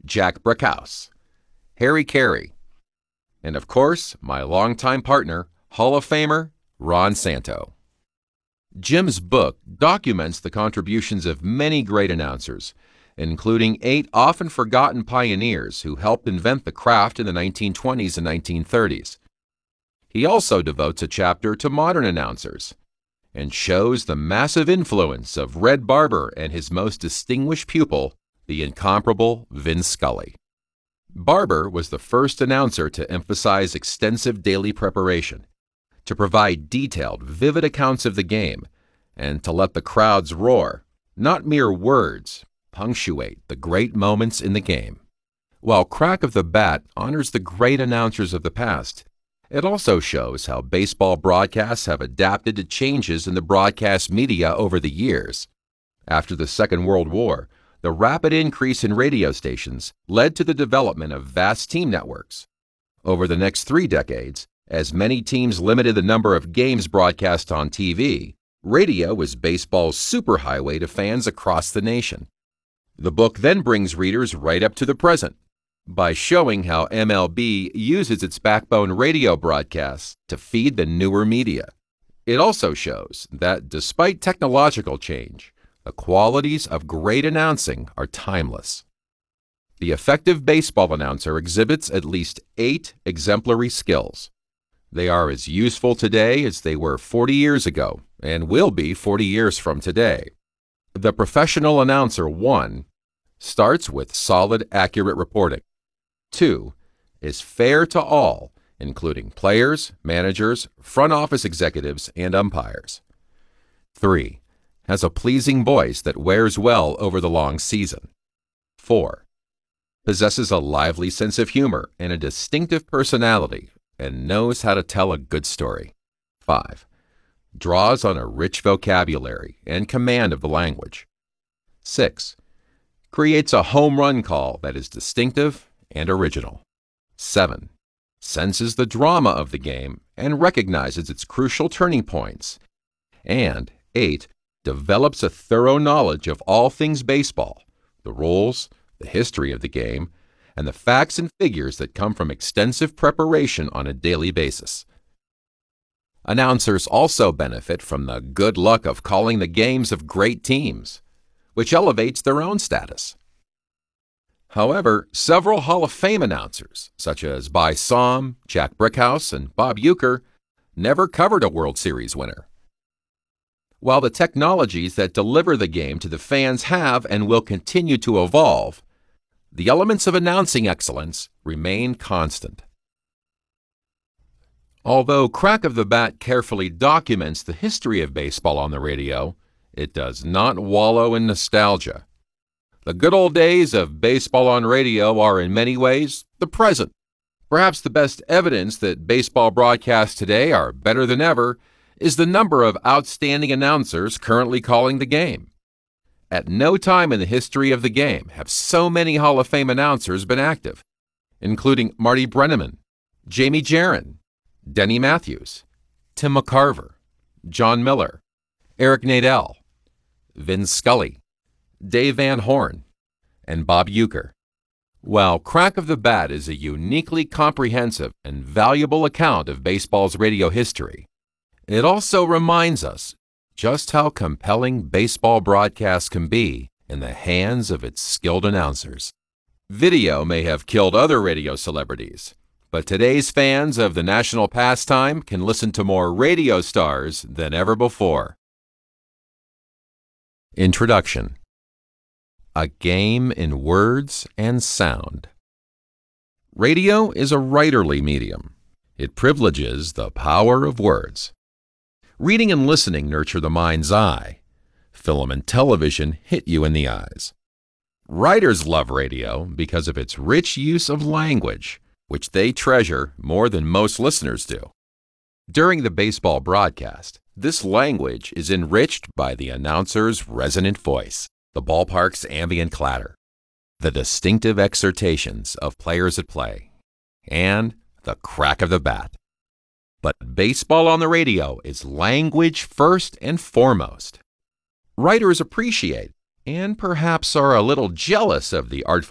Jack Brickhouse, Harry Carey, and of course, my longtime partner, Hall of Famer Ron Santo. Jim's book documents the contributions of many great announcers, including 8 often forgotten pioneers who helped invent the craft in the 1920s and 1930s. He also devotes a chapter to modern announcers and shows the massive influence of Red Barber and his most distinguished pupil, the incomparable Vin Scully. Barber was the first announcer to emphasize extensive daily preparation, to provide detailed, vivid accounts of the game, and to let the crowds roar, not mere words, punctuate the great moments in the game. While Crack of the Bat honors the great announcers of the past, it also shows how baseball broadcasts have adapted to changes in the broadcast media over the years. After the Second World War, the rapid increase in radio stations led to the development of vast team networks. Over the next 3 decades, as many teams limited the number of games broadcast on TV, radio was baseball's superhighway to fans across the nation. The book then brings readers right up to the present by showing how MLB uses its backbone radio broadcasts to feed the newer media. It also shows that despite technological change, the qualities of great announcing are timeless. The effective baseball announcer exhibits at least 8 exemplary skills. They are as useful today as they were 40 years ago and will be 40 years from today. The professional announcer, 1, starts with solid, accurate reporting. 2, is fair to all, including players, managers, front office executives, and umpires. 3, has a pleasing voice that wears well over the long season. 4, possesses a lively sense of humor and a distinctive personality and knows how to tell a good story. 5, draws on a rich vocabulary and command of the language. 6, creates a home run call that is distinctive and original. 7, senses the drama of the game and recognizes its crucial turning points. And 8, develops a thorough knowledge of all things baseball, the rules, the history of the game, and the facts and figures that come from extensive preparation on a daily basis. Announcers also benefit from the good luck of calling the games of great teams, which elevates their own status. However, several Hall of Fame announcers, such as By Somm, Jack Brickhouse, and Bob Uecker, never covered a World Series winner. While the technologies that deliver the game to the fans have and will continue to evolve, the elements of announcing excellence remain constant. Although Crack of the Bat carefully documents the history of baseball on the radio, it does not wallow in nostalgia. The good old days of baseball on radio are in many ways the present. Perhaps the best evidence that baseball broadcasts today are better than ever is the number of outstanding announcers currently calling the game. At no time in the history of the game have so many Hall of Fame announcers been active, including Marty Brennaman, Jamie Jarren, Denny Matthews, Tim McCarver, John Miller, Eric Nadel, Vin Scully, Dave Van Horn, and Bob Uecker. While Crack of the Bat is a uniquely comprehensive and valuable account of baseball's radio history, it also reminds us just how compelling baseball broadcasts can be in the hands of its skilled announcers. Video may have killed other radio celebrities, but today's fans of the national pastime can listen to more radio stars than ever before. Introduction. A game in words and sound. Radio is a writerly medium. It privileges the power of words. Reading and listening nurture the mind's eye. Film and television hit you in the eyes. Writers love radio because of its rich use of language, which they treasure more than most listeners do. During the baseball broadcast, this language is enriched by the announcer's resonant voice, the ballpark's ambient clatter, the distinctive exhortations of players at play, and the crack of the bat. But baseball on the radio is language first and foremost. Writers appreciate and perhaps are a little jealous of the artful